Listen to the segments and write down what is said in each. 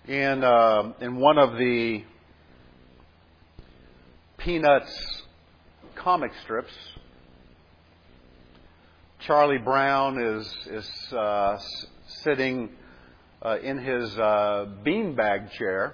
In one of the Peanuts comic strips, Charlie Brown is sitting in his beanbag chair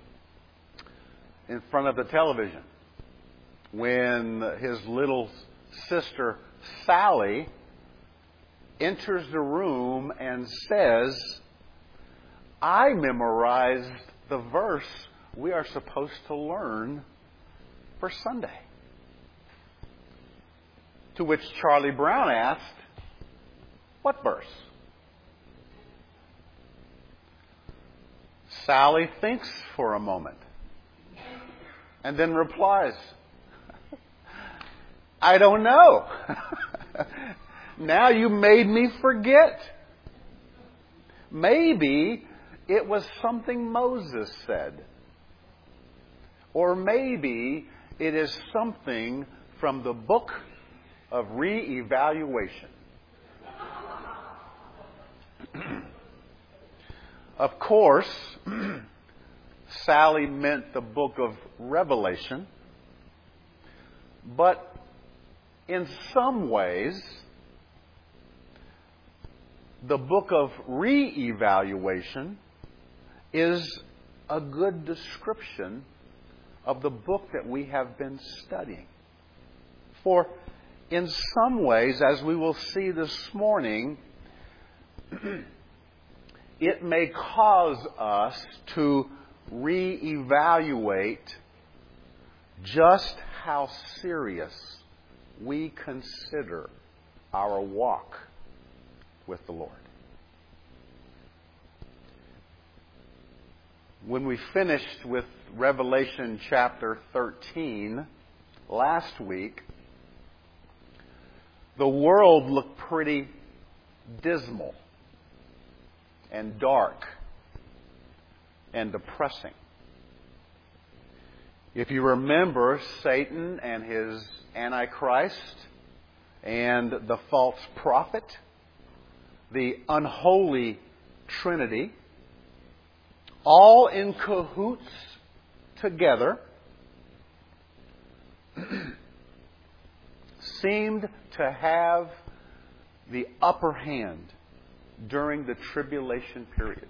in front of the television when his little sister Sally enters the room and says, "I memorized the verse we are supposed to learn for Sunday." To which Charlie Brown asked, "What verse?" Sally thinks for a moment and then replies, "I don't know." Now you made me forget. Maybe it was something Moses said. Or maybe it is something from the book of re-evaluation. Of course, Sally meant the book of Revelation. But in some ways, the book of re-evaluation is a good description of the book that we have been studying. For in some ways, as we will see this morning, it may cause us to re-evaluate just how serious we consider our walk with the Lord. When we finished with Revelation chapter 13 last week, the world looked pretty dismal and dark and depressing. If you remember, Satan and his Antichrist and the false prophet, the unholy Trinity, all in cahoots together, seemed to have the upper hand during the tribulation period.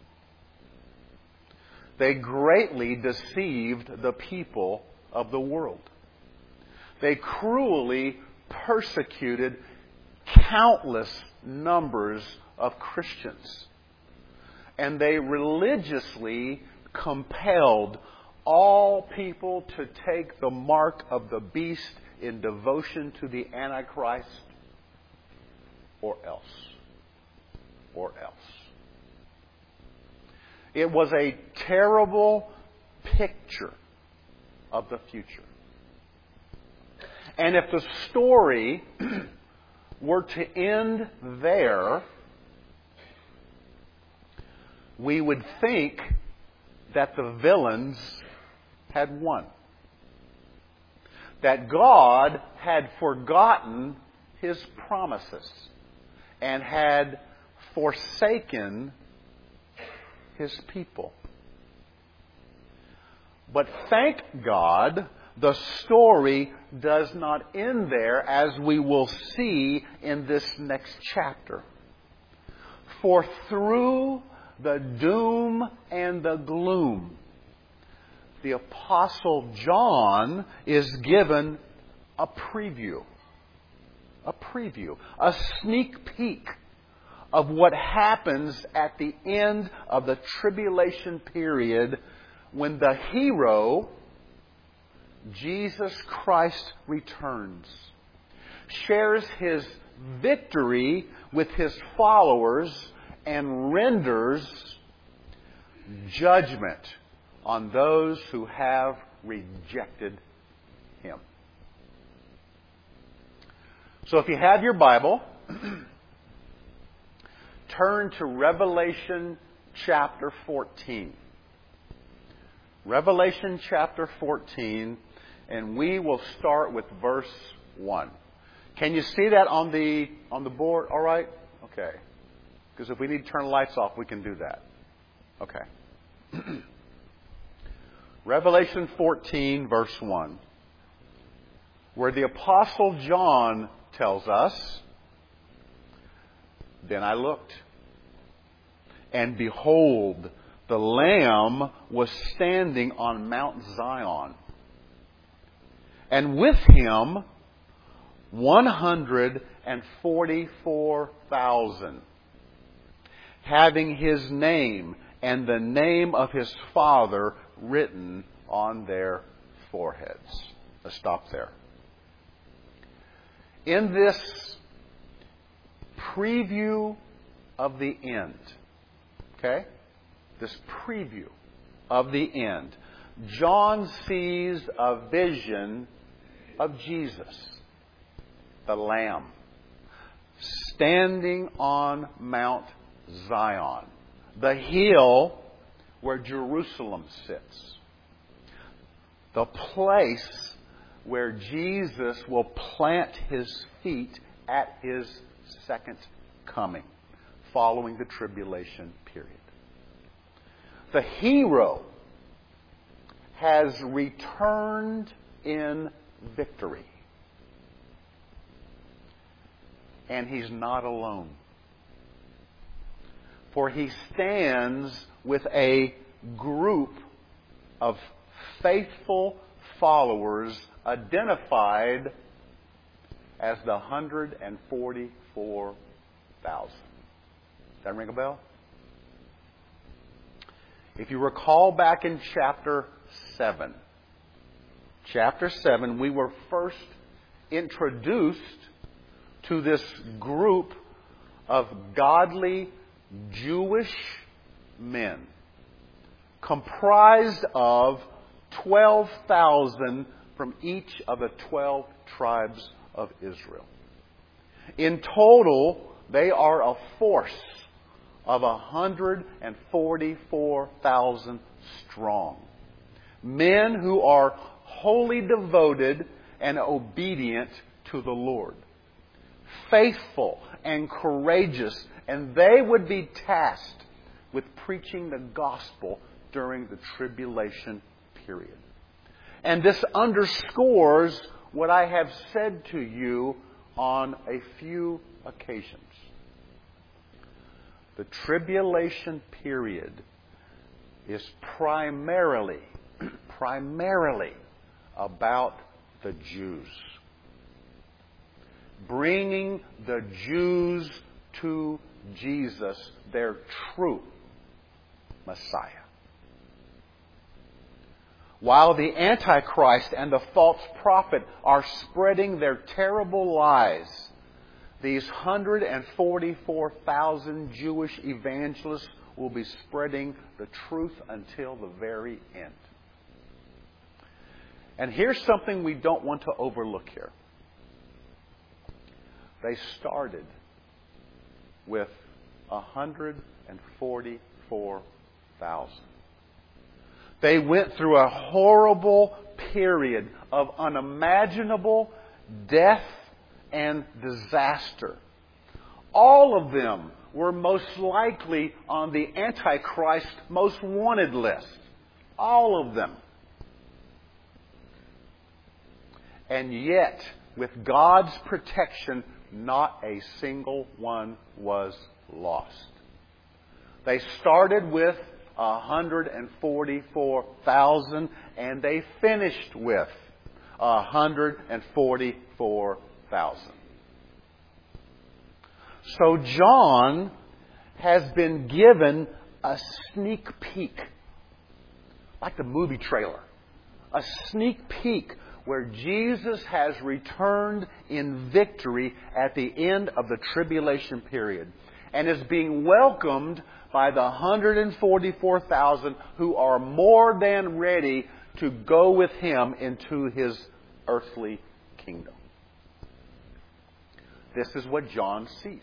They greatly deceived the people of the world. They cruelly persecuted countless numbers of Christians. And they religiously compelled all people to take the mark of the beast in devotion to the Antichrist, or else. Or else. It was a terrible picture of the future. And if the story were to end there, we would think that the villains had won. That God had forgotten His promises and had forsaken His people. But thank God, the story does not end there, as we will see in this next chapter. For through the doom and the gloom, the Apostle John is given a preview, a sneak peek of what happens at the end of the tribulation period when the hero, Jesus Christ, returns, shares His victory with His followers, and renders judgment on those who have rejected Him. So if you have your Bible, turn to Revelation chapter 14. Revelation chapter 14, and we will start with verse 1. Can you see that on the board? All right? Okay. Because if we need to turn the lights off, we can do that. Okay. Revelation 14, verse 1, where the Apostle John tells us, "Then I looked, and behold, the Lamb was standing on Mount Zion, and with him 144,000, having his name and the name of his Father written on their foreheads." Let's stop there. In this preview of the end, okay? This preview of the end, John sees a vision of Jesus, the Lamb, standing on Mount Zion, the hill where Jerusalem sits, the place where Jesus will plant his feet at his second coming, following the tribulation period. The hero has returned in victory. And he's not alone. For he stands with a group of faithful followers identified as the 144,000. Does that ring a bell? If you recall back in chapter 7, we were first introduced to this group of godly Jewish men, comprised of 12,000 from each of the 12 tribes of Israel. In total, they are a force of 144,000 strong. Men who are wholly devoted and obedient to the Lord. Faithful and courageous, and they would be tasked with preaching the gospel during the tribulation period. And this underscores what I have said to you on a few occasions. The tribulation period is primarily about the Jews. Bringing the Jews to Jesus, their true Messiah. While the Antichrist and the false prophet are spreading their terrible lies, these 144,000 Jewish evangelists will be spreading the truth until the very end. And here's something we don't want to overlook here. They started with 144,000. They went through a horrible period of unimaginable death and disaster. All of them were most likely on the Antichrist most wanted list. All of them. And yet, with God's protection, not a single one was lost. They started with 144,000 and they finished with 144,000. So John has been given a sneak peek, like the movie trailer, a sneak peek where Jesus has returned in victory at the end of the tribulation period and is being welcomed by the 144,000 who are more than ready to go with Him into His earthly kingdom. This is what John sees.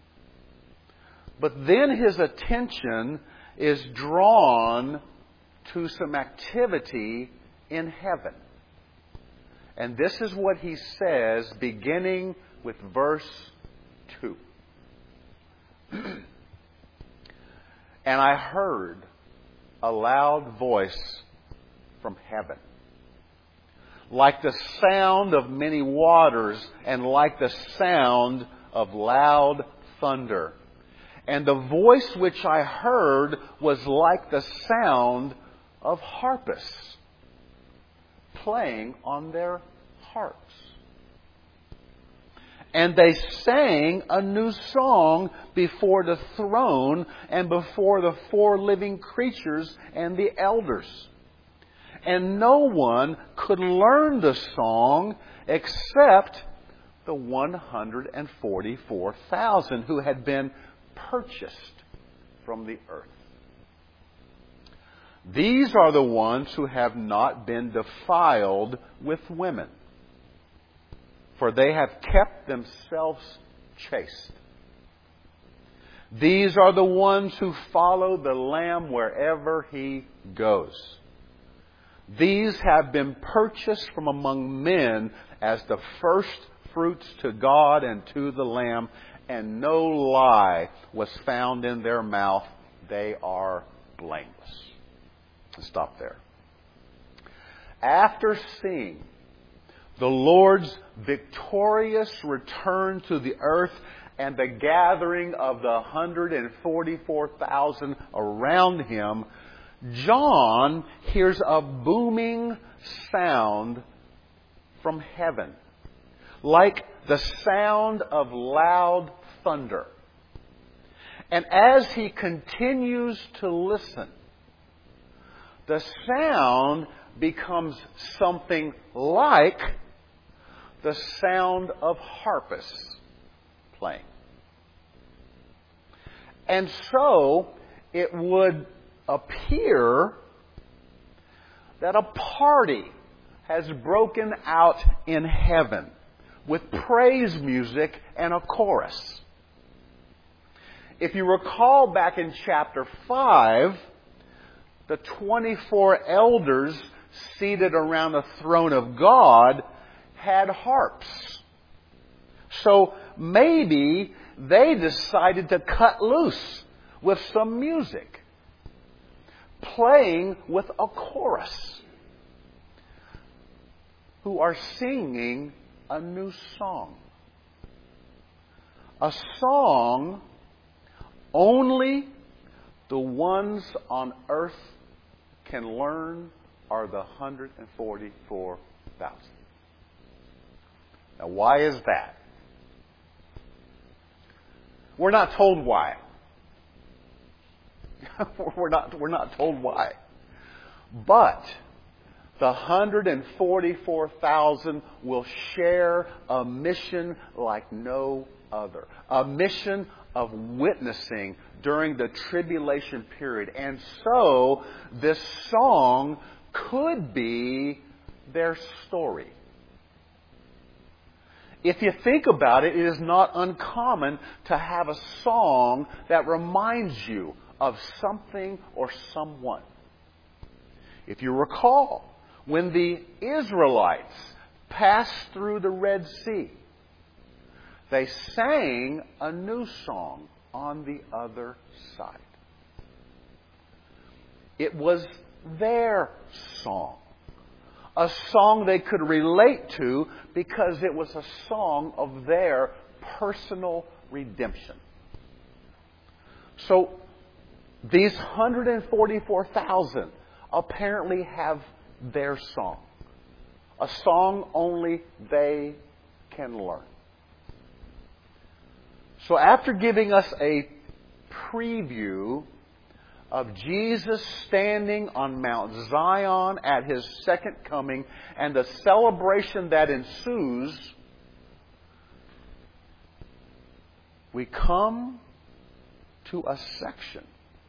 But then his attention is drawn to some activity in heaven. And this is what he says, beginning with verse 2. And I heard a loud voice from heaven, like the sound of many waters, and like the sound of loud thunder. And the voice which I heard was like the sound of harpists playing on their harps. And they sang a new song before the throne and before the four living creatures and the elders. And no one could learn the song except the 144,000 who had been purchased from the earth. These are the ones who have not been defiled with women, for they have kept themselves chaste. These are the ones who follow the Lamb wherever He goes. These have been purchased from among men as the first fruits to God and to the Lamb, and no lie was found in their mouth. They are blameless. Let's stop there. After seeing the Lord's victorious return to the earth and the gathering of the 144,000 around Him, John hears a booming sound from heaven, like the sound of loud thunder. And as he continues to listen, the sound becomes something like the sound of harpists playing. And so it would appear that a party has broken out in heaven with praise music and a chorus. If you recall back in chapter 5, the 24 elders seated around the throne of God had harps. So maybe they decided to cut loose with some music, playing with a chorus, who are singing a new song. A song only the ones on earth can learn are the 144,000. Now, why is that? We're not told why. We're not told why. But the 144,000 will share a mission like no other. A mission of witnessing during the tribulation period. And so, this song could be their story. If you think about it, it is not uncommon to have a song that reminds you of something or someone. If you recall, when the Israelites passed through the Red Sea, they sang a new song on the other side. It was their song. A song they could relate to because it was a song of their personal redemption. So, these 144,000 apparently have their song. A song only they can learn. So after giving us a preview of Jesus standing on Mount Zion at His second coming and the celebration that ensues, we come to a section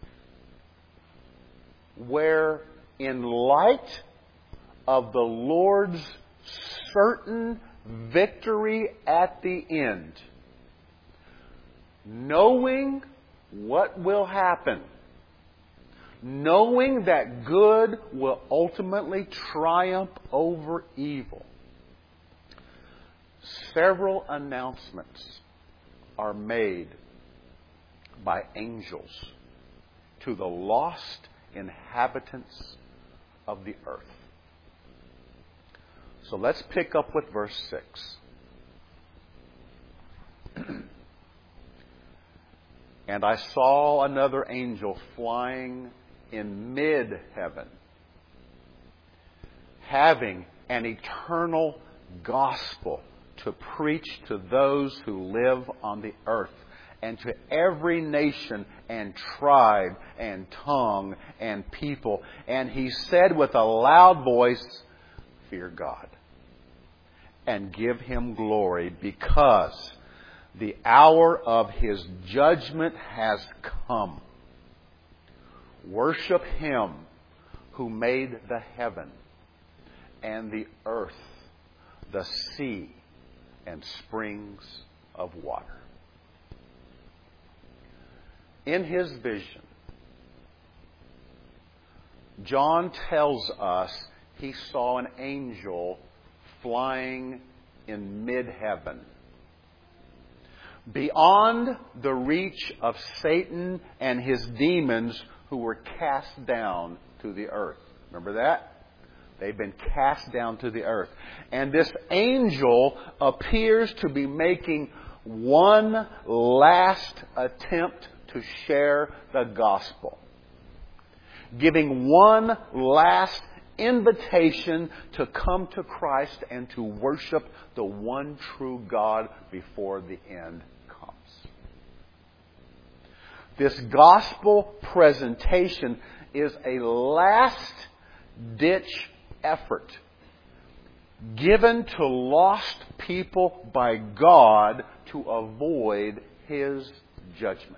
where, in light of the Lord's certain victory at the end, knowing what will happen, knowing that good will ultimately triumph over evil, several announcements are made by angels to the lost inhabitants of the earth. So let's pick up with verse 6. And I saw another angel flying in mid-heaven, having an eternal gospel to preach to those who live on the earth, and to every nation and tribe and tongue and people. And he said with a loud voice, fear God and give Him glory, because the hour of His judgment has come. Worship Him who made the heaven and the earth, the sea, and springs of water. In his vision, John tells us he saw an angel flying in mid-heaven, beyond the reach of Satan and his demons who were cast down to the earth. Remember that? They've been cast down to the earth. And this angel appears to be making one last attempt to share the gospel, giving one last invitation to come to Christ and to worship the one true God before the end comes. This gospel presentation is a last-ditch effort given to lost people by God to avoid His judgment.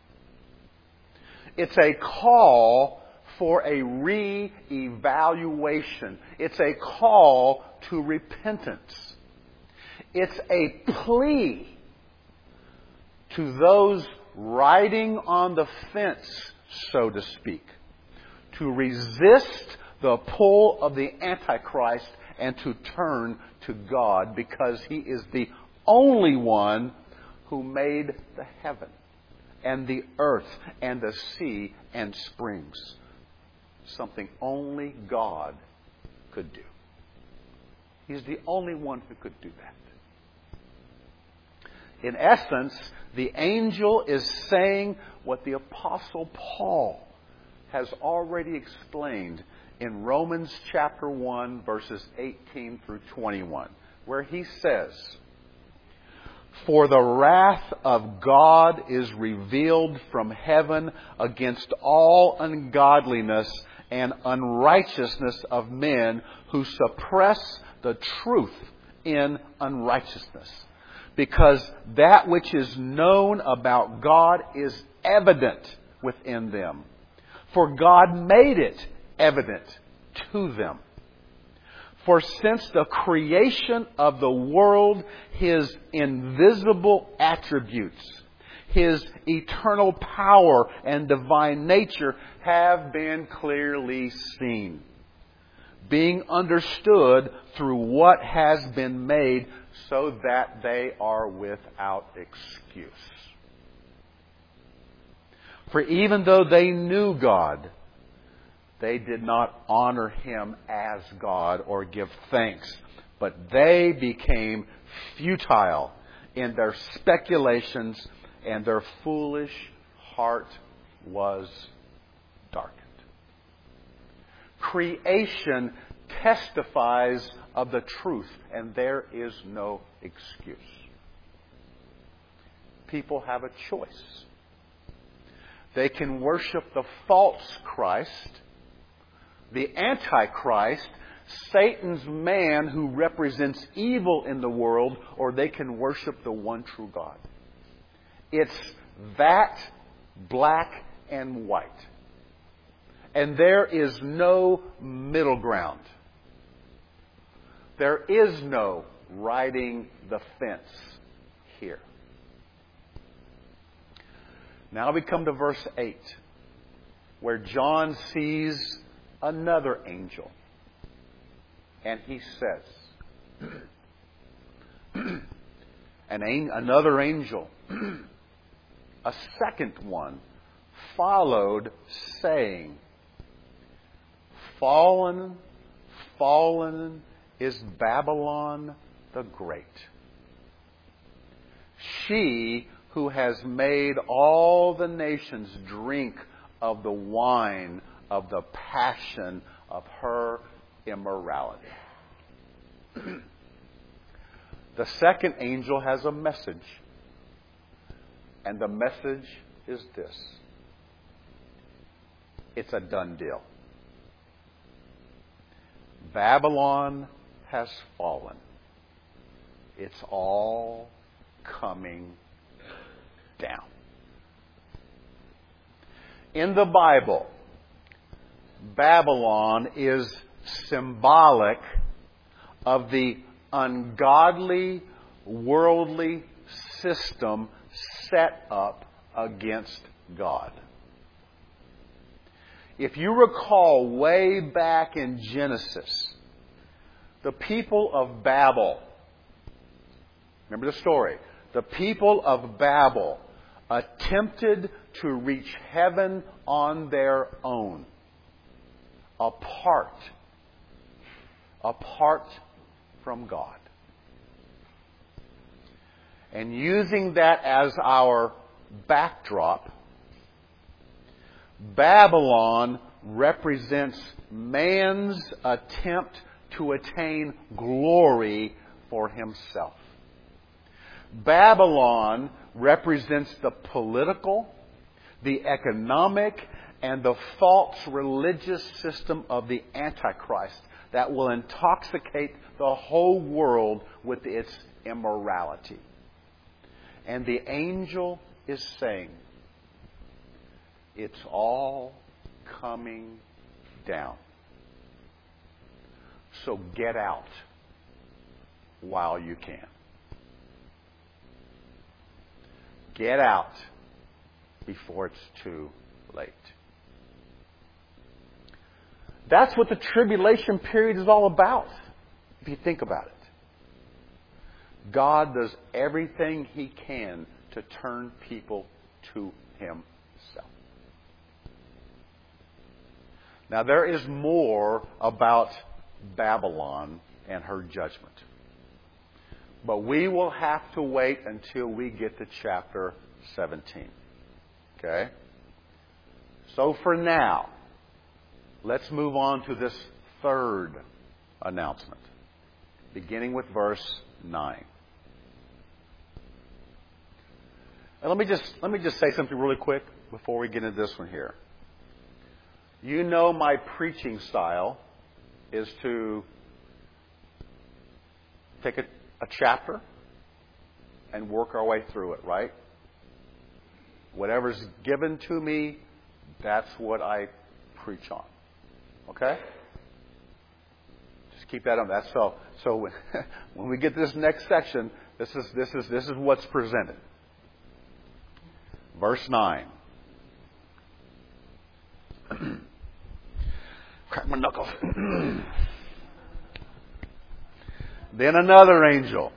It's a call for a re-evaluation. It's a call to repentance. It's a plea to those riding on the fence, so to speak, to resist the pull of the Antichrist and to turn to God, because He is the only one who made the heaven and the earth and the sea and springs. Something only God could do. He's the only one who could do that. In essence, the angel is saying what the Apostle Paul has already explained in Romans chapter 1, verses 18 through 21, where he says, "For the wrath of God is revealed from heaven against all ungodliness and unrighteousness of men who suppress the truth in unrighteousness. Because that which is known about God is evident within them. For God made it evident to them. For since the creation of the world, His invisible attributes, His eternal power and divine nature have been clearly seen, being understood through what has been made, so that they are without excuse. For even though they knew God, they did not honor Him as God or give thanks, but they became futile in their speculations, and their foolish heart was darkened." Creation testifies of the truth, and there is no excuse. People have a choice. They can worship the false Christ, the Antichrist, Satan's man who represents evil in the world, or they can worship the one true God. It's that black and white. And there is no middle ground. There is no riding the fence here. Now we come to verse 8, where John sees another angel. And he says, another angel, a second one, followed, saying, fallen, fallen is Babylon the Great. She who has made all the nations drink of the wine of the passion of her immorality. The second angel has a message. And the message is this. It's a done deal. Babylon has fallen. It's all coming down. In the Bible, Babylon is symbolic of the ungodly, worldly system set up against God. If you recall way back in Genesis, the people of Babel, remember the story, the people of Babel attempted to reach heaven on their own, apart from God. And using that as our backdrop, Babylon represents man's attempt to attain glory for himself. Babylon represents the political, the economic, and the false religious system of the Antichrist that will intoxicate the whole world with its immorality. And the angel is saying, it's all coming down. So get out while you can. Get out before it's too late. That's what the tribulation period is all about, if you think about it. God does everything He can to turn people to Himself. Now, there is more about Babylon and her judgment. But we will have to wait until we get to chapter 17. Okay? So for now, let's move on to this third announcement, beginning with verse 9. And let me just say something really quick before we get into this one here. You know my preaching style is to take a chapter and work our way through it, right? Whatever's given to me, that's what I preach on. Okay? Just keep that on. That's so when we get to this next section, this is what's presented. Verse 9. Crack my knuckles. Then another angel,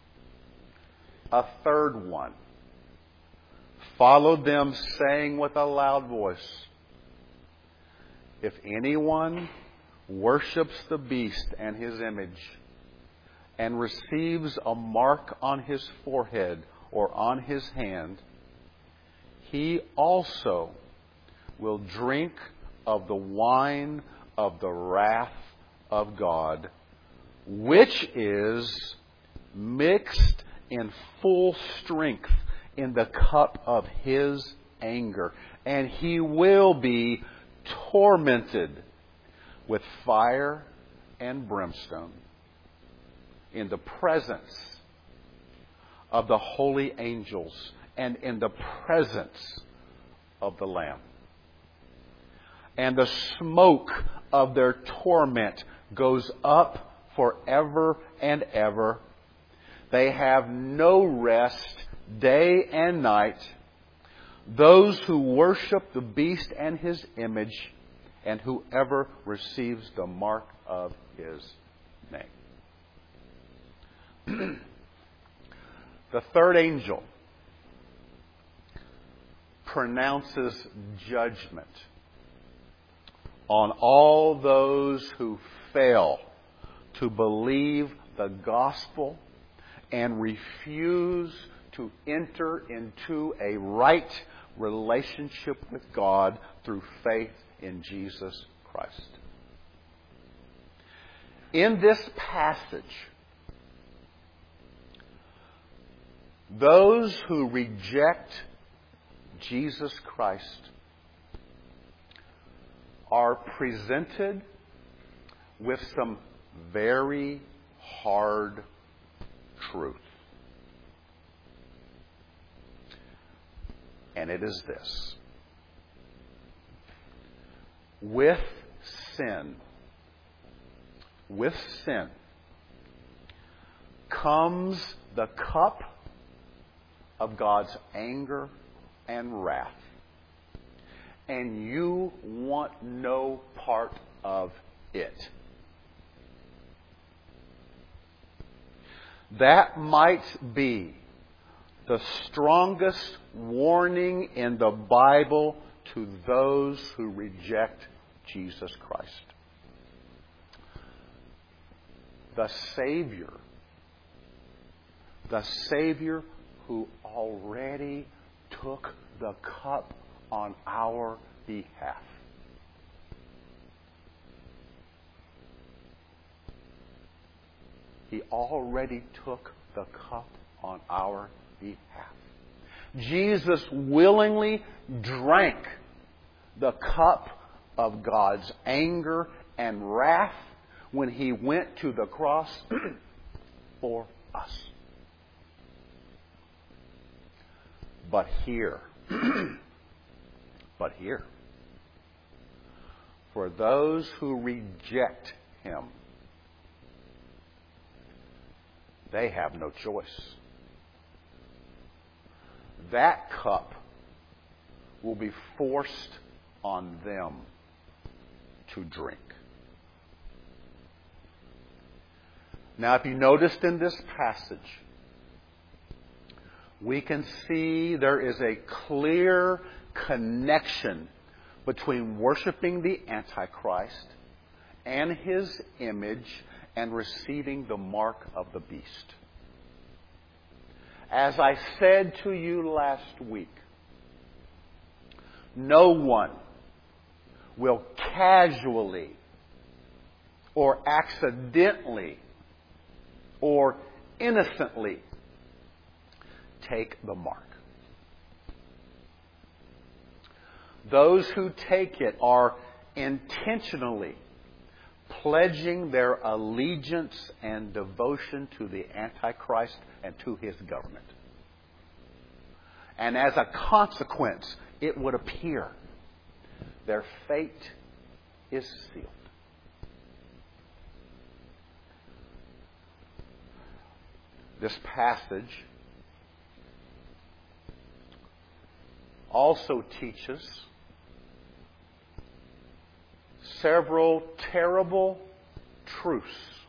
a third one, followed them, saying with a loud voice, if anyone worships the beast and his image, and receives a mark on his forehead or on his hand, he also will drink of the wine of the wrath of God, which is mixed in full strength in the cup of His anger. And He will be tormented with fire and brimstone in the presence of the holy angels and in the presence of the Lamb. And the smoke of their torment goes up forever and ever. They have no rest day and night. Those who worship the beast and his image, and whoever receives the mark of his name. The third angel pronounces judgment on all those who fail to believe the gospel and refuse to enter into a right relationship with God through faith in Jesus Christ. In this passage, those who reject Jesus Christ are presented with some very hard truth. And it is this: with sin comes the cup of God's anger and wrath. And you want no part of it. That might be the strongest warning in the Bible to those who reject Jesus Christ. The Savior who already took the cup on our behalf. He already took the cup on our behalf. Jesus willingly drank the cup of God's anger and wrath when He went to the cross for us. But here, for those who reject Him, they have no choice. That cup will be forced on them to drink. Now, if you noticed in this passage, we can see there is a clear connection between worshiping the Antichrist and his image and receiving the mark of the beast. As I said to you last week, no one will casually or accidentally or innocently take the mark. Those who take it are intentionally pledging their allegiance and devotion to the Antichrist and to his government. And as a consequence, it would appear their fate is sealed. This passage also teaches several terrible truths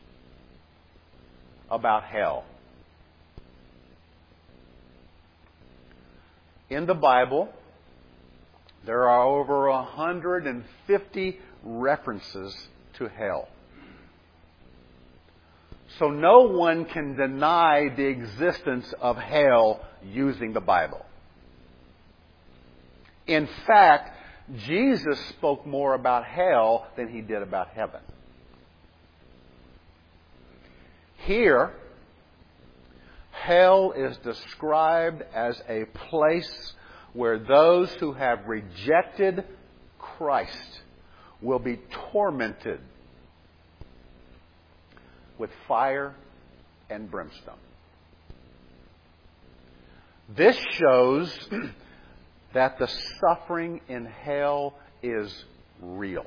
about hell. In the Bible, there are over 150 references to hell. So no one can deny the existence of hell using the Bible. In fact, Jesus spoke more about hell than He did about heaven. Here, hell is described as a place where those who have rejected Christ will be tormented with fire and brimstone. This shows that the suffering in hell is real.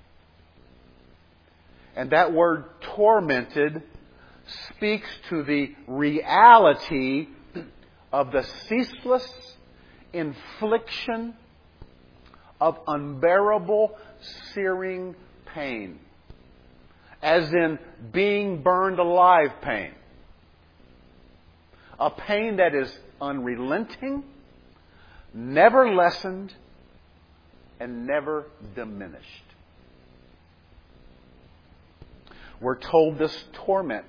And that word tormented speaks to the reality of the ceaseless infliction of unbearable, searing pain. As in being burned alive pain. A pain that is unrelenting, never lessened, and never diminished. We're told this torment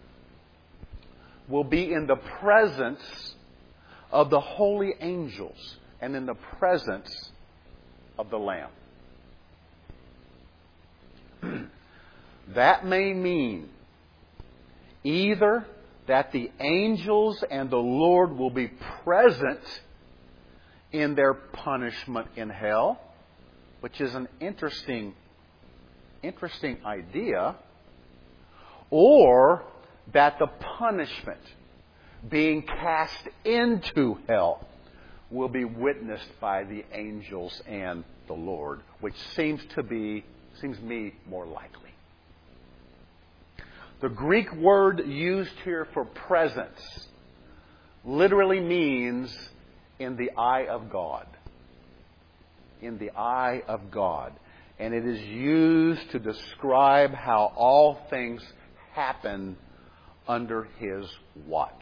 will be in the presence of the holy angels and in the presence of the Lamb. That may mean either that the angels and the Lord will be present in their punishment in hell, which is an interesting idea, or that the punishment being cast into hell will be witnessed by the angels and the Lord, which seems me more likely. The Greek word used here for presence literally means in the eye of God. In the eye of God. And it is used to describe how all things happen under His watch.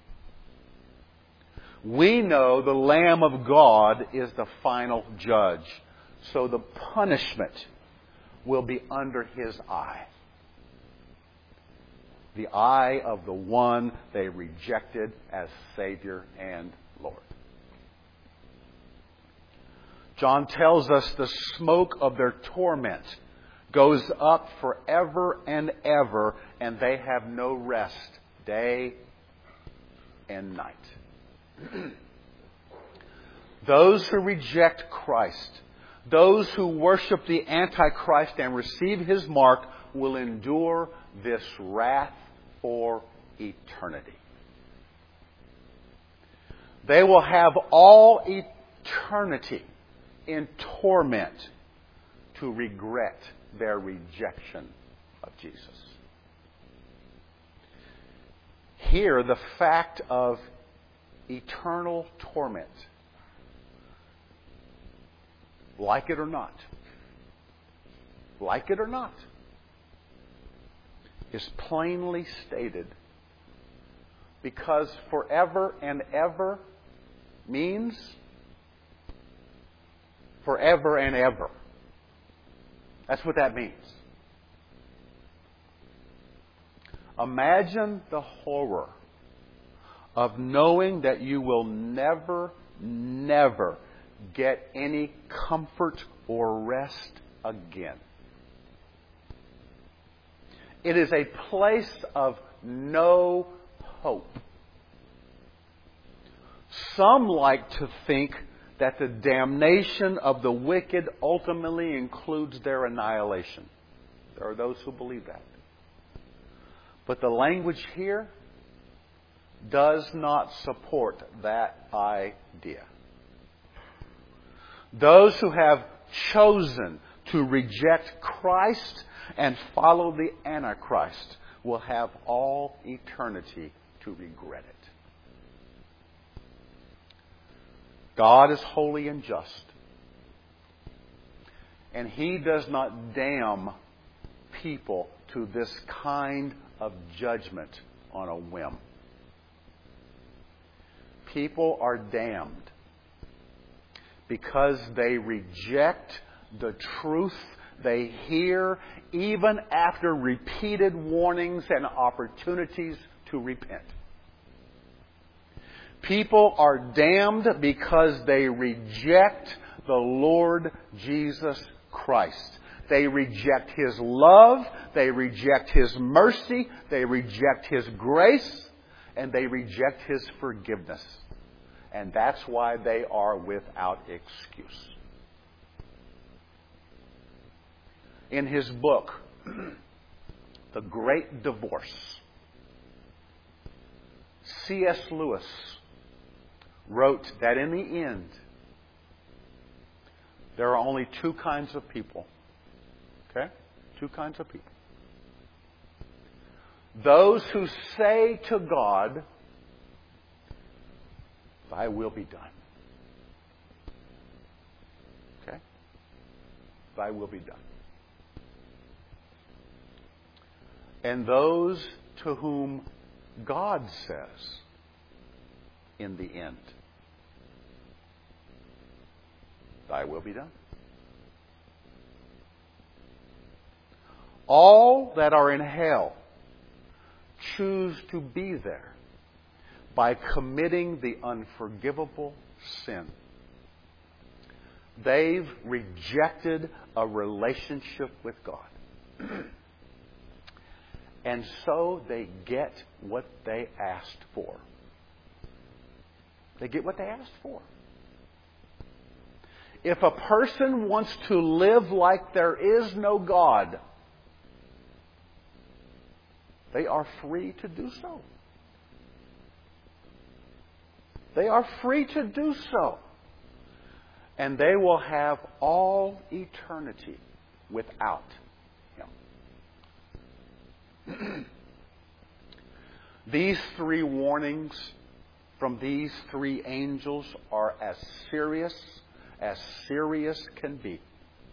We know the Lamb of God is the final judge. So the punishment will be under His eye. The eye of the one they rejected as Savior and Lord. John tells us the smoke of their torment goes up forever and ever, and they have no rest day and night. Those who reject Christ, those who worship the Antichrist and receive his mark, will endure this wrath for eternity. They will have all eternity in torment to regret their rejection of Jesus. Here, the fact of eternal torment, like it or not, is plainly stated, because forever and ever means forever and ever. That's what that means. Imagine the horror of knowing that you will never get any comfort or rest again. It is a place of no hope. Some like to think that the damnation of the wicked ultimately includes their annihilation. There are those who believe that. But the language here does not support that idea. Those who have chosen to reject Christ and follow the Antichrist will have all eternity to regret it. God is holy and just. And He does not damn people to this kind of judgment on a whim. People are damned because they reject the truth they hear, even after repeated warnings and opportunities to repent. People are damned because they reject the Lord Jesus Christ. They reject His love, they reject His mercy, they reject His grace, and they reject His forgiveness. And that's why they are without excuse. In his book, The Great Divorce, C.S. Lewis wrote that in the end, there are only two kinds of people. Okay? Two kinds of people. Those who say to God, Thy will be done. Okay? Thy will be done. And those to whom God says, in the end, Thy will be done. All that are in hell choose to be there by committing the unforgivable sin. They've rejected a relationship with God. And so they get what they asked for. They get what they asked for. If a person wants to live like there is no God, they are free to do so. They are free to do so. And they will have all eternity without Him. These three warnings from these three angels are as serious can be.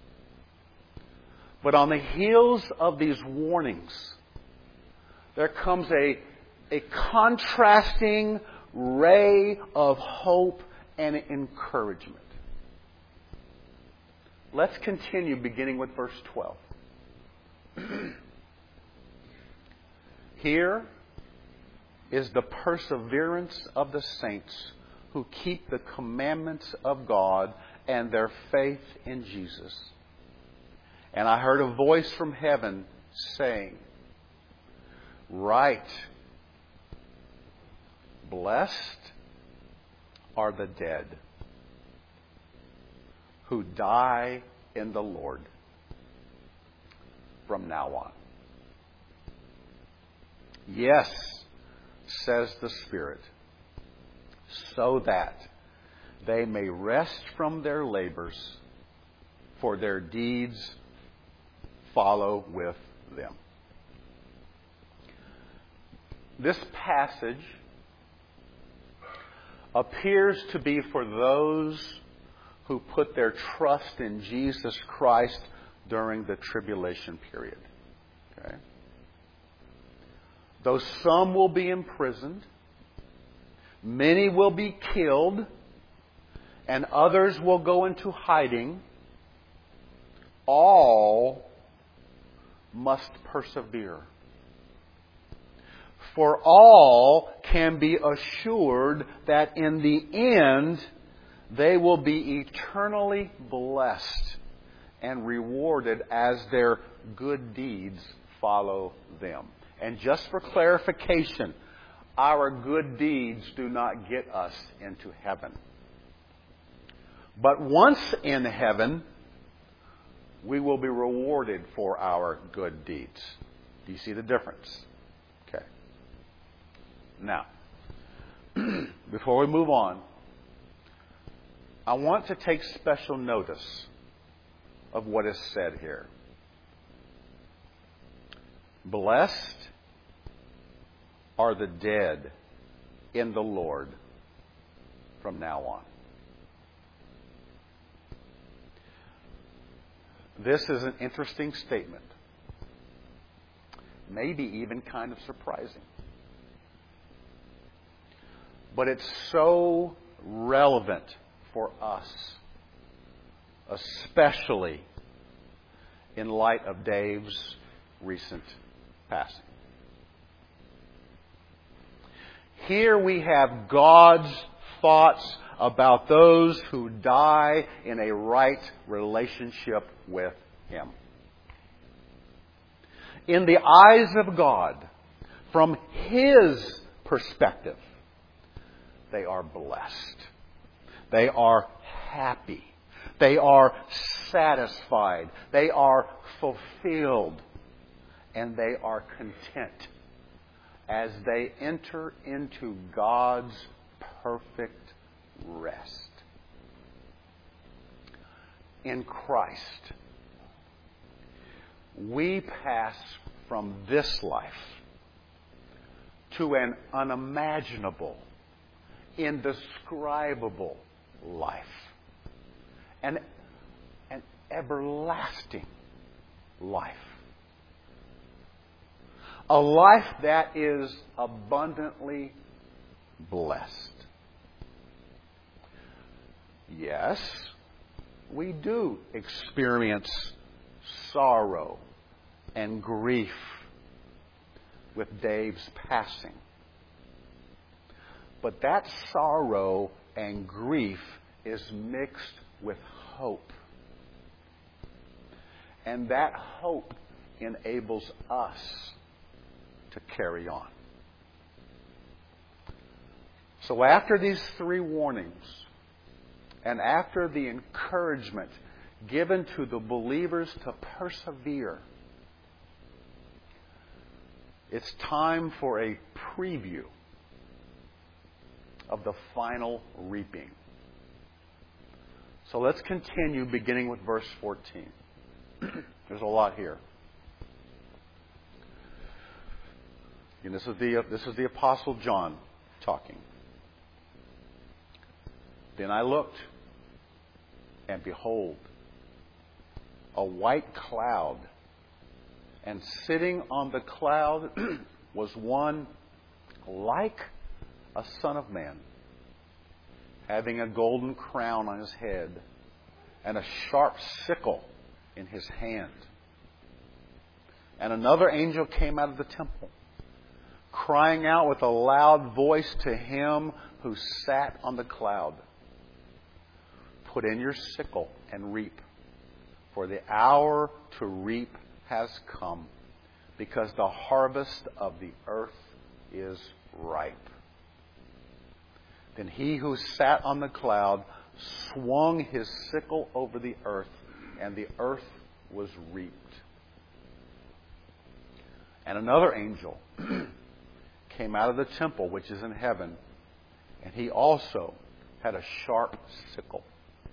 But on the heels of these warnings, there comes a contrasting ray of hope and encouragement. Let's continue beginning with verse 12. Here is the perseverance of the saints who keep the commandments of God and their faith in Jesus. And I heard a voice from heaven saying, "Write, blessed are the dead who die in the Lord from now on." Yes, says the Spirit, so that they may rest from their labors, for their deeds follow with them. This passage appears to be for those who put their trust in Jesus Christ during the tribulation period. Okay? Though some will be imprisoned, many will be killed, and others will go into hiding, all must persevere. For all can be assured that in the end they will be eternally blessed and rewarded as their good deeds follow them. And just for clarification, our good deeds do not get us into heaven. But once in heaven, we will be rewarded for our good deeds. Do you see the difference? Okay. Now, before we move on, I want to take special notice of what is said here. Blessed are the dead in the Lord from now on. This is an interesting statement. Maybe even kind of surprising. But it's so relevant for us, especially in light of Dave's recent passing. Here we have God's thoughts about those who die in a right relationship with Him. In the eyes of God, from His perspective, they are blessed. They are happy. They are satisfied. They are fulfilled. And they are content as they enter into God's perfect rest. In Christ, we pass from this life to an unimaginable, indescribable life. An everlasting life. A life that is abundantly blessed. Yes, we do experience sorrow and grief with Dave's passing. But that sorrow and grief is mixed with hope. And that hope enables us to carry on. So after these 3 warnings, and after the encouragement given to the believers to persevere, it's time for a preview of the final reaping. So let's continue beginning with verse 14. There's a lot here. And this is the Apostle John talking. Then I looked, and behold, a white cloud, and sitting on the cloud was one like a son of man, having a golden crown on his head, and a sharp sickle in his hand. And another angel came out of the temple, crying out with a loud voice to him who sat on the cloud, "Put in your sickle and reap, for the hour to reap has come, because the harvest of the earth is ripe." Then he who sat on the cloud swung his sickle over the earth, and the earth was reaped. And another angel came out of the temple which is in heaven, and he also had a sharp sickle.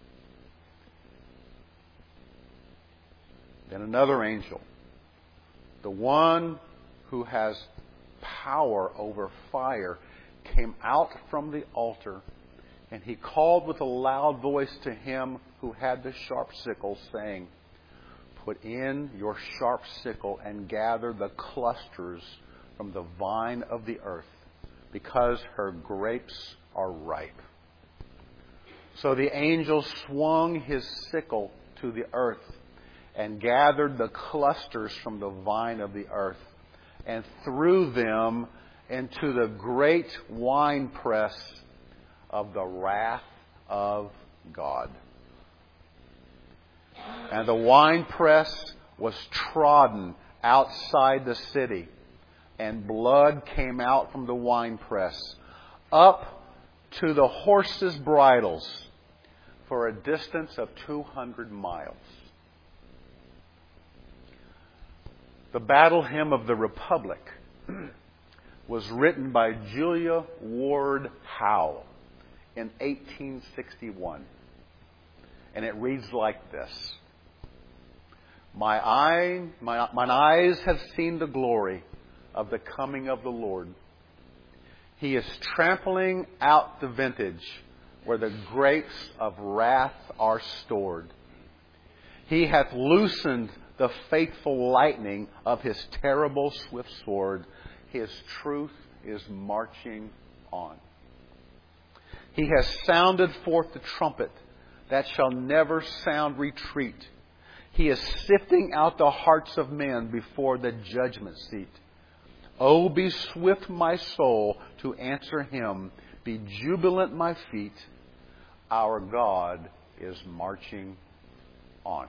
Then another angel, the one who has power over fire, came out from the altar, and he called with a loud voice to him who had the sharp sickle, saying, "Put in your sharp sickle and gather the clusters from the vine of the earth, because her grapes are ripe." So the angel swung his sickle to the earth and gathered the clusters from the vine of the earth and threw them into the great winepress of the wrath of God. And the winepress was trodden outside the city, and blood came out from the winepress up to the horses' bridles for a distance of 200 miles. The Battle Hymn of the Republic was written by Julia Ward Howe in 1861. And it reads like this: Mine eyes have seen the glory of the coming of the Lord. He is trampling out the vintage where the grapes of wrath are stored. He hath loosened the faithful lightning of his terrible swift sword. His truth is marching on. He has sounded forth the trumpet that shall never sound retreat. He is sifting out the hearts of men before the judgment seat. Oh, be swift, my soul, to answer him. Be jubilant, my feet. Our God is marching on.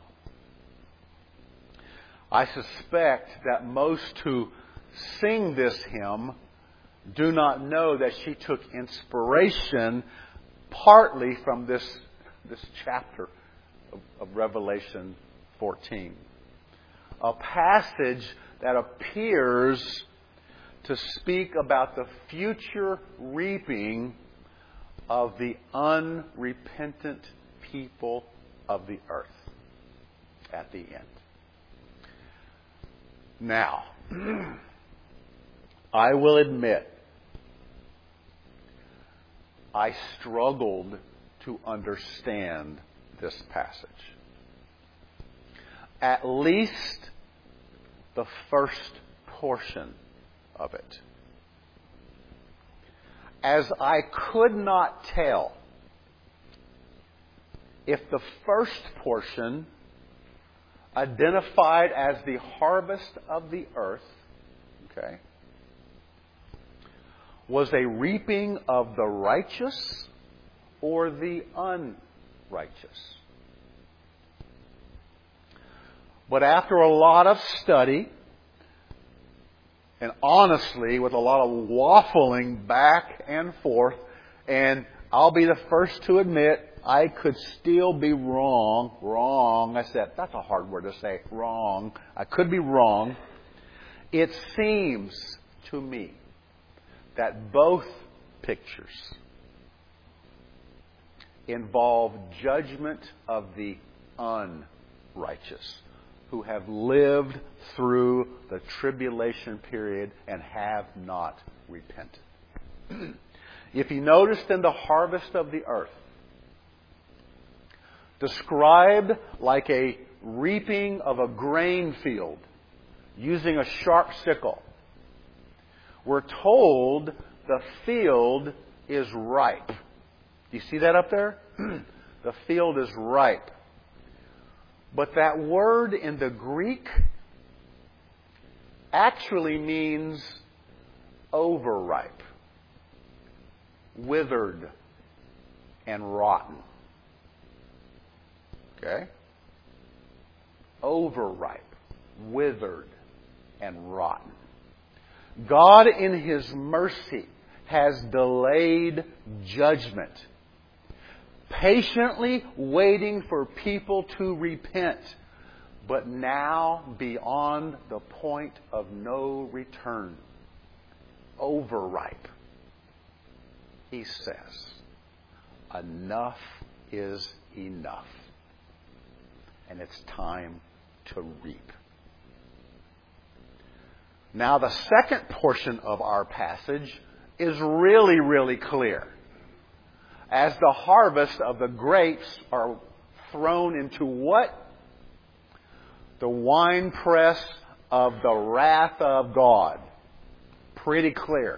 I suspect that most who sing this hymn do not know that she took inspiration partly from this chapter of Revelation 14. A passage that appears to speak about the future reaping of the unrepentant people of the earth at the end. Now, I will admit, I struggled to understand this passage. At least the first portion of it. As I could not tell if the first portion identified as the harvest of the earth, okay, was a reaping of the righteous or the unrighteous. But after a lot of study, and honestly, with a lot of waffling back and forth, and I'll be the first to admit, I could still be wrong. Wrong. I said, that's a hard word to say. Wrong. I could be wrong. It seems to me that both pictures involve judgment of the unrighteous who have lived through the tribulation period and have not repented. If you noticed in the harvest of the earth, described like a reaping of a grain field using a sharp sickle, we're told the field is ripe. Do you see that up there? The field is ripe. But that word in the Greek actually means overripe, withered, and rotten. Okay? Overripe, withered, and rotten. God, in His mercy, has delayed judgment, patiently waiting for people to repent, but now beyond the point of no return. Overripe. He says, enough is enough. And it's time to reap. Now, the second portion of our passage is really, really clear. As the harvest of the grapes are thrown into what? The winepress of the wrath of God. Pretty clear.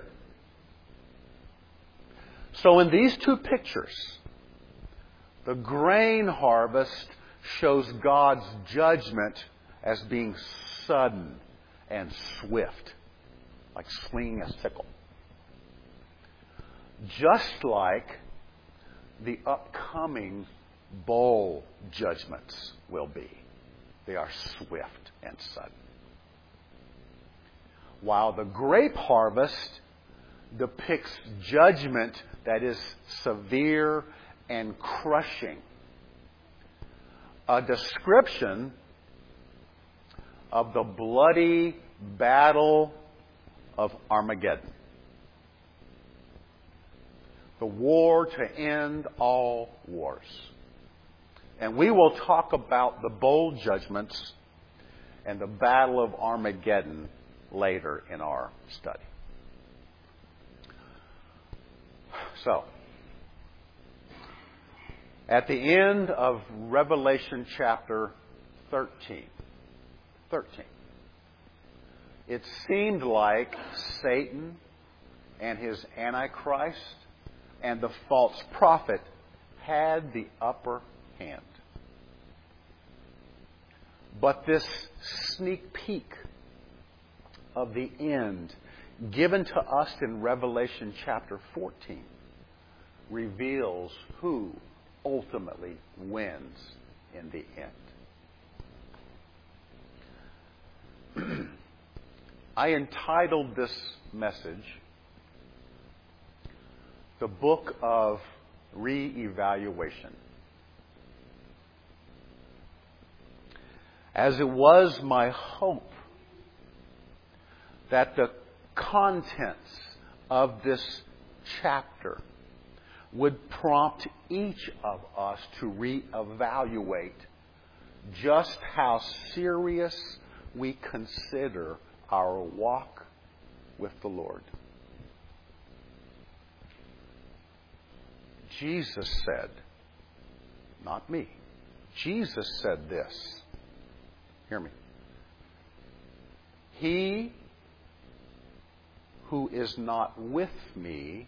So in these two pictures, the grain harvest shows God's judgment as being sudden and swift, like swinging a sickle. Just like the upcoming bowl judgments will be. They are swift and sudden. While the grape harvest depicts judgment that is severe and crushing. A description of the bloody battle of Armageddon. The war to end all wars. And we will talk about the bowl judgments and the battle of Armageddon later in our study. So, at the end of Revelation chapter 13, it seemed like Satan and his Antichrist and the false prophet had the upper hand. But this sneak peek of the end given to us in Revelation chapter 14 reveals who ultimately wins in the end. I entitled this message, The Book of Re-Evaluation. As it was my hope that the contents of this chapter would prompt each of us to reevaluate just how serious we consider our walk with the Lord. Jesus said, not me, Jesus said this. Hear me. He who is not with me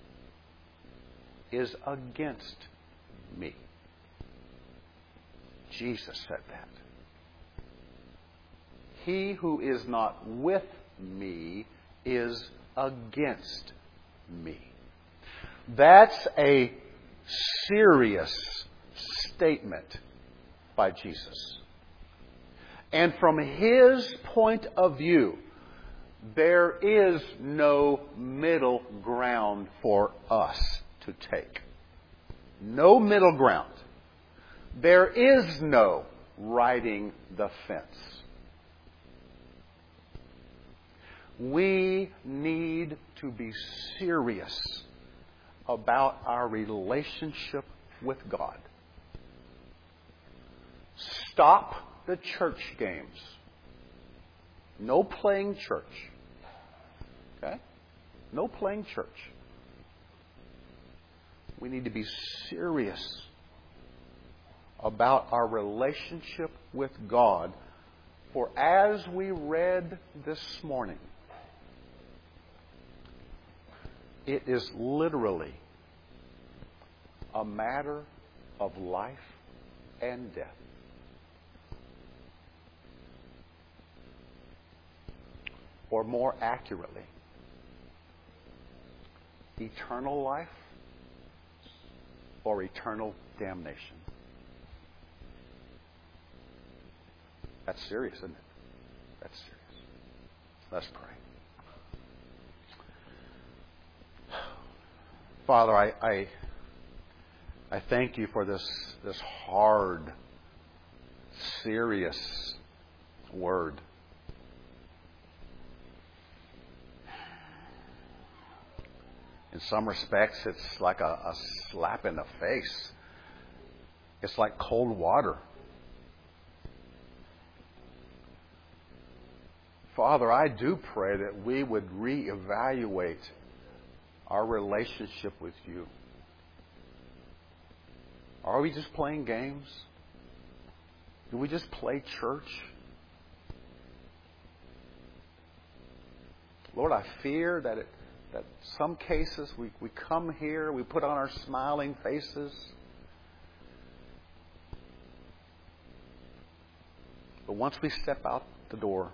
is against me. Jesus said that. he who is not with me is against me. That's a serious statement by Jesus. And from his point of view, there is no middle ground for us to take. No middle ground. There is no riding the fence. We need to be serious about our relationship with God. Stop the church games. No playing church. Okay? No playing church. We need to be serious about our relationship with God. For as we read this morning, it is literally a matter of life and death. Or more accurately, eternal life or eternal damnation. That's serious, isn't it? That's serious. Let's pray. Father, I thank you for this hard, serious word. In some respects, it's like a slap in the face. It's like cold water. Father, I do pray that we would reevaluate our relationship with you. Are we just playing games? Do we just play church? Lord, I fear that some cases we come here, we put on our smiling faces, but once we step out the door,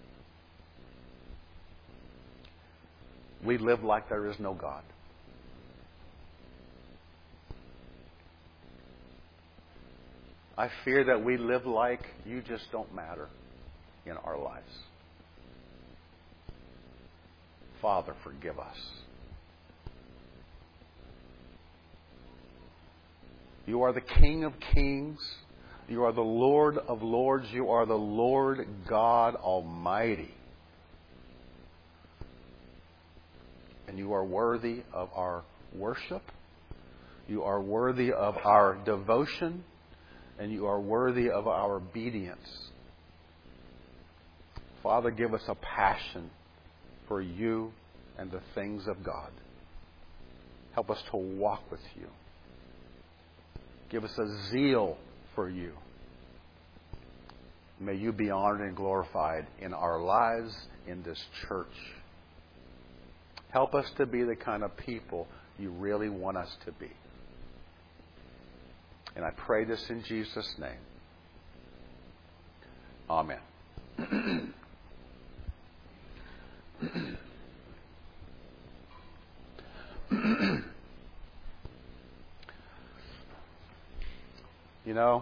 we live like there is no God. I fear that we live like you just don't matter in our lives. Father, forgive us. You are the King of kings. You are the Lord of lords. You are the Lord God Almighty. And you are worthy of our worship. You are worthy of our devotion. And you are worthy of our obedience. Father, give us a passion for you and the things of God. Help us to walk with you. Give us a zeal for you. May you be honored and glorified in our lives, in this church. Help us to be the kind of people you really want us to be. And I pray this in Jesus' name. Amen. You know,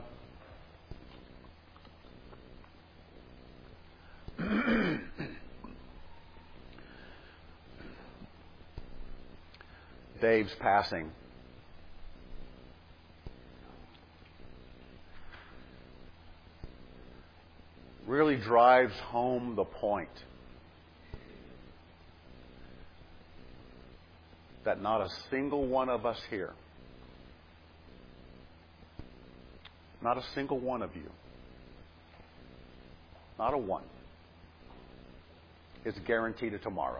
Dave's passing really drives home the point that not a single one of us here, not a single one of you, not a one, is guaranteed a tomorrow.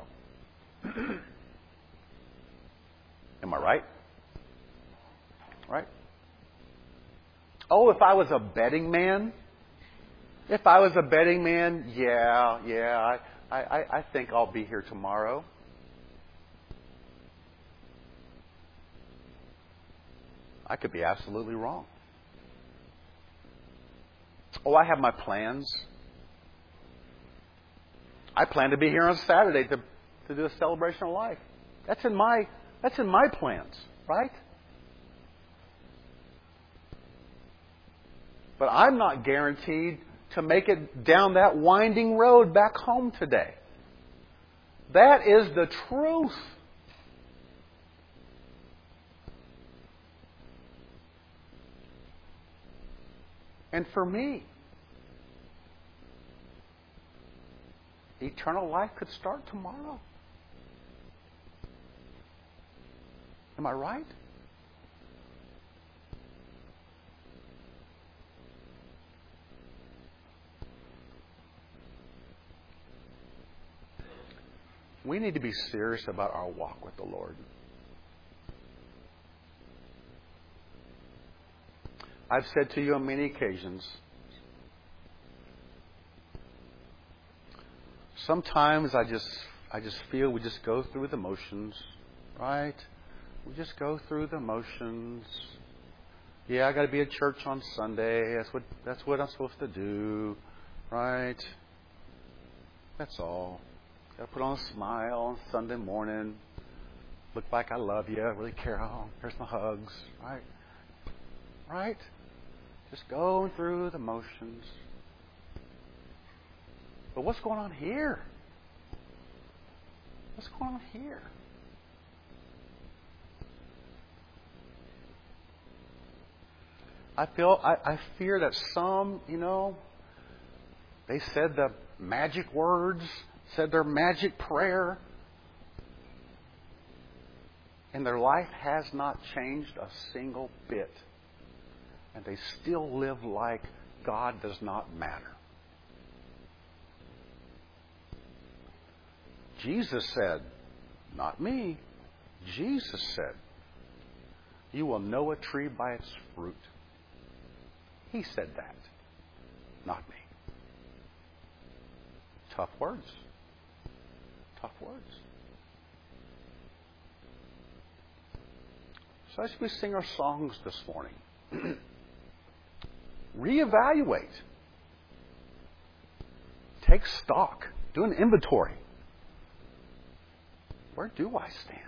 Am I right? Right? Oh, if I was a betting man, yeah, I think I'll be here tomorrow. I could be absolutely wrong. Oh, I have my plans. I plan to be here on Saturday to do a celebration of life. That's in my plans, right? But I'm not guaranteed to make it down that winding road back home today. That is the truth. And for me, eternal life could start tomorrow. Am I right? We need to be serious about our walk with the Lord. I've said to you on many occasions, sometimes I just feel we just go through the motions, right? We just go through the motions. Yeah, I got to be at church on Sunday. That's what I'm supposed to do, right? That's all. Got to put on a smile on Sunday morning. Look like I love you. I really care. Oh, here's my hugs, right? Right? Just going through the motions. But what's going on here? What's going on here? I fear that some, they said the magic words, said their magic prayer, and their life has not changed a single bit. And they still live like God does not matter. Jesus said, not me, Jesus said, you will know a tree by its fruit. He said that, not me. Tough words. Tough words. So as we sing our songs this morning, reevaluate. Take stock. Do an inventory. Where do I stand?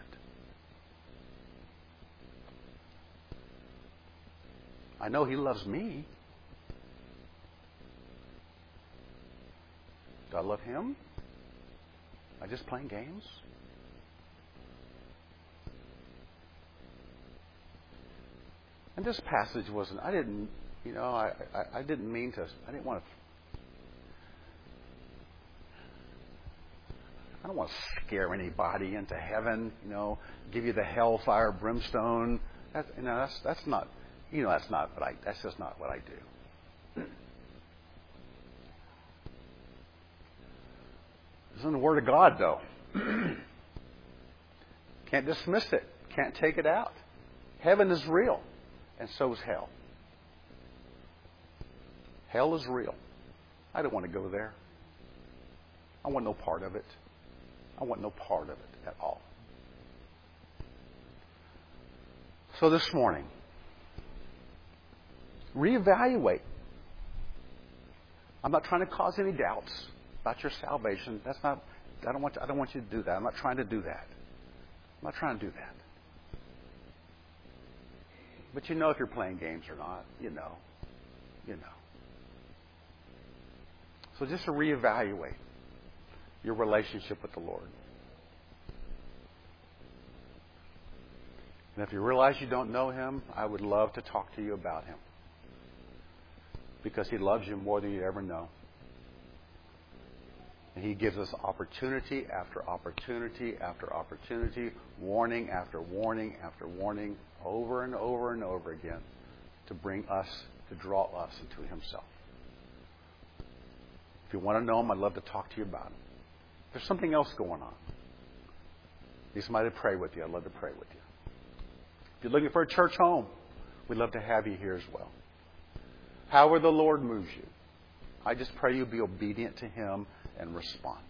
I know He loves me. Do I love Him? Am I just playing games? And this passage wasn't, I didn't mean to, I don't want to scare anybody into heaven, give you the hellfire brimstone. That's not that's just not what I do. It's in the Word of God, though. Can't dismiss it. Can't take it out. Heaven is real, and so is hell. Hell is real. I don't want to go there. I want no part of it. I want no part of it at all. So this morning, reevaluate. I'm not trying to cause any doubts about your salvation. I don't want you to do that. I'm not trying to do that. I'm not trying to do that. But if you're playing games or not. You know. So just to reevaluate your relationship with the Lord. And if you realize you don't know Him, I would love to talk to you about Him. Because He loves you more than you ever know. And He gives us opportunity after opportunity after opportunity, warning after warning after warning, over and over and over again, to draw us into Himself. If you want to know Him, I'd love to talk to you about Him. If there's something else going on, need somebody to pray with you, I'd love to pray with you. If you're looking for a church home, we'd love to have you here as well. However the Lord moves you, I just pray you be obedient to Him and respond.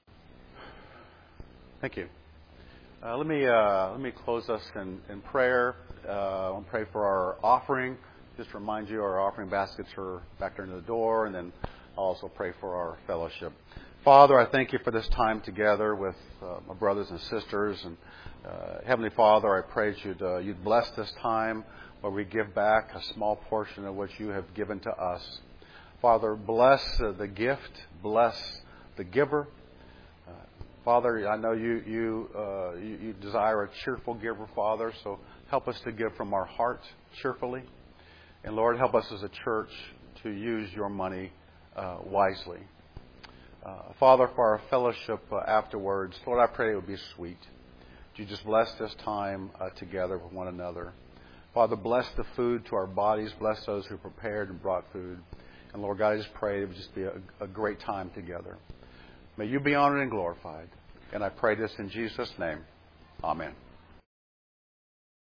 Thank you. Let me close us in prayer. I'll pray for our offering. Just to remind you, our offering baskets are back there near the door, and then I'll also pray for our fellowship. Father, I thank you for this time together with my brothers and sisters. And Heavenly Father, I pray that you'd bless this time where we give back a small portion of what you have given to us. Father, bless the gift, bless the giver. Father, I know you desire a cheerful giver, Father, so help us to give from our heart cheerfully. And Lord, help us as a church to use your money wisely. Father, for our fellowship afterwards, Lord, I pray it would be sweet. Would you just bless this time together with one another. Father, bless the food to our bodies. Bless those who prepared and brought food. And Lord God, I just pray it would just be a great time together. May you be honored and glorified. And I pray this in Jesus' name. Amen.